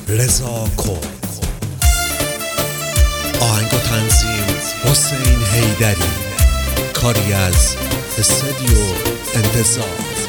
رضا کرد. آهنگ و تنظیم حسین حیدری. کاری از استودیو انتظار.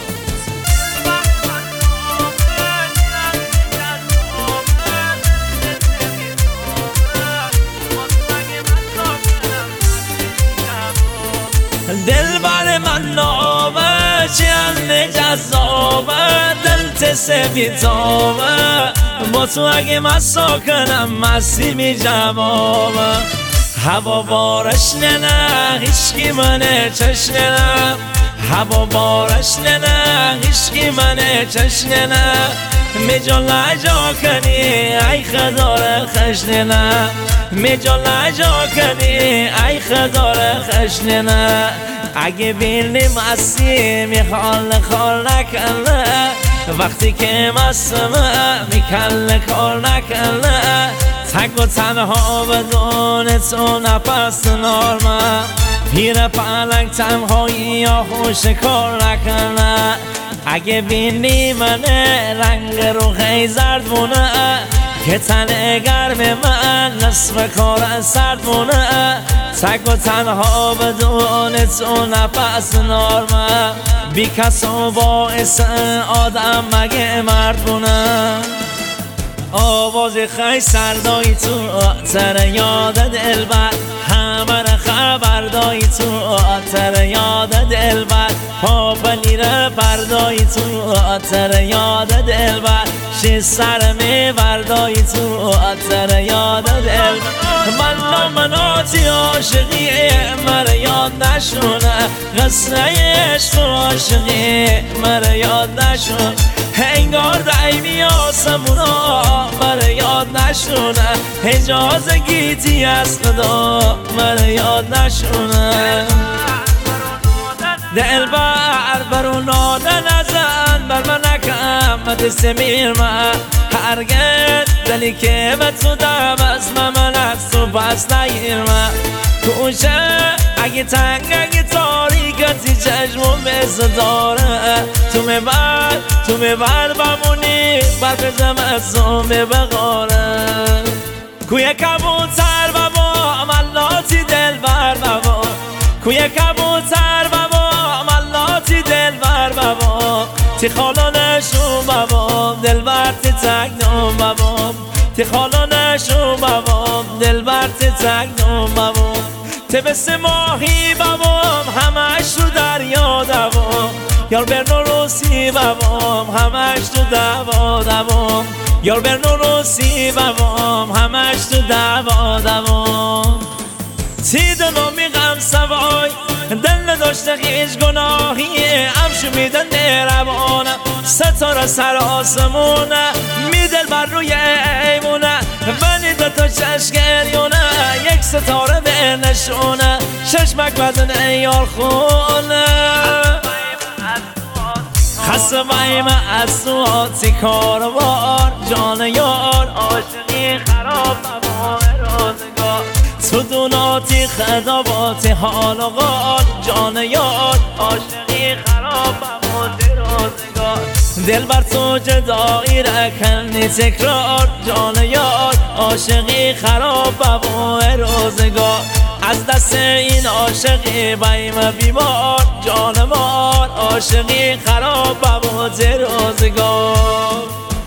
دلبر من نامه چند جذابه، دلت سفیدابه، با تو اگه مسا کنم مستی می جوابه. هوا بارش نه هیچکی منه چشنه نه، هوا بارش نه هیچکی منه چشنه نه. میجا لجا کنی ای خدار خشنه نه، میجا لجا کنی ای خدار خشنه نه. اگه بینی مستی میخوال کار نکنه، وقتی که مستمه میکل کار نکنه. تک و تنها بدون تو نفس نارمه، پیر پلنگ تنهایی یا خوش کار نکنه. اگه بینی منه رنگ رو خی زرد مونه، که تن گرم من نصف کار سرد مونه. تک و تنها بدون تو نفس نارمه، بی کس و باعث آدم مگه مرد بونه. آواز خی سردایی تو تر یاد دلبر، همه را خبردایی تو تر یاد دلبر. پا بلیره پردایی تو تر یاد دلبر، شی سر می بردایی تو تر یاد دلبر. من نامناتی عاشقی مر یاد نشونه، قصه عشق و عاشقی مر یاد نشونه. انگار دعیمی آسمونا مر یاد نشونه، حجاز گیتی از خدا مر یاد نشونه. دلبر برو ناده نزن بر من نکم دست میرمه، هرگز دلی که به تو دم از من از تو پس نگیرمه. کوشه اگه تنگ اگه تاریکتی چشمون مثل داره، تو میبر بمونی بعد بزم از تو میبغاره. کوی کبوتر بابا ملاتی دلبر بابا، کوی کبوتر بابا ملاتی دلبر بابا. تی خالانشون بابا دلبر تی تکنم بابا، تی خالانشون بابا دلبر تی تکنم بابا. تی بس ماهی بابا همش تو دریا دوام، یار برنو روسی بابام همش تو دوا دوام، یار برنو روسی بابام همش تو دوا دوام. تی دلو میغم سوای دل نداشته هیچ گناهی، امشو میدن نروانه ستاره سر آسمونه. میدل بر روی ایمونه ولی دوتا چشگریونه، یک ستاره به نشونه ششمک بدن یار خونه. خسته بایم از تو آتی کاروار، جان یار عاشقی خراب نبا روزگار. تو دوناتی خداباتی حال و غال، جان یار عاشقی خراب نبا روزگار. دل بر تو جدایی رکنی تکرار، جان یار عاشقی خراب نبا روزگار. از دست این عاشقی بایم بیمار، جان مار عاشقی خراب بابت روزگار.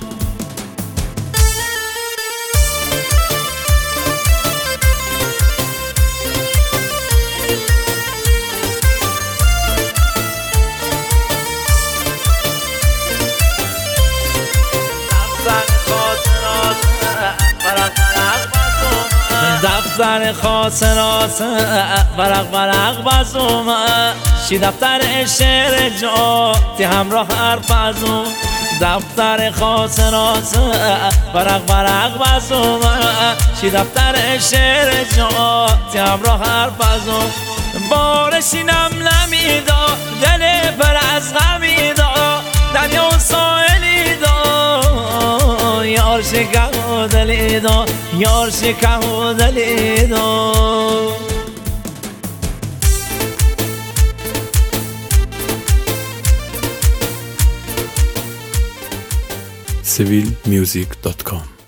دفتر خاطرات ورق ورق بزومه، شی دفتر شعر جا تی همراه حرف ازوم. دفتر خاطرات ورق ورق بزومه، شی دفتر شعر جا تی همراه حرف ازوم. بارشی نمیدا دل پر از غمیدا، دریا و ساحلی دا یار شکه و دلی دا، یار شکه و دلی دا. civilmusic.com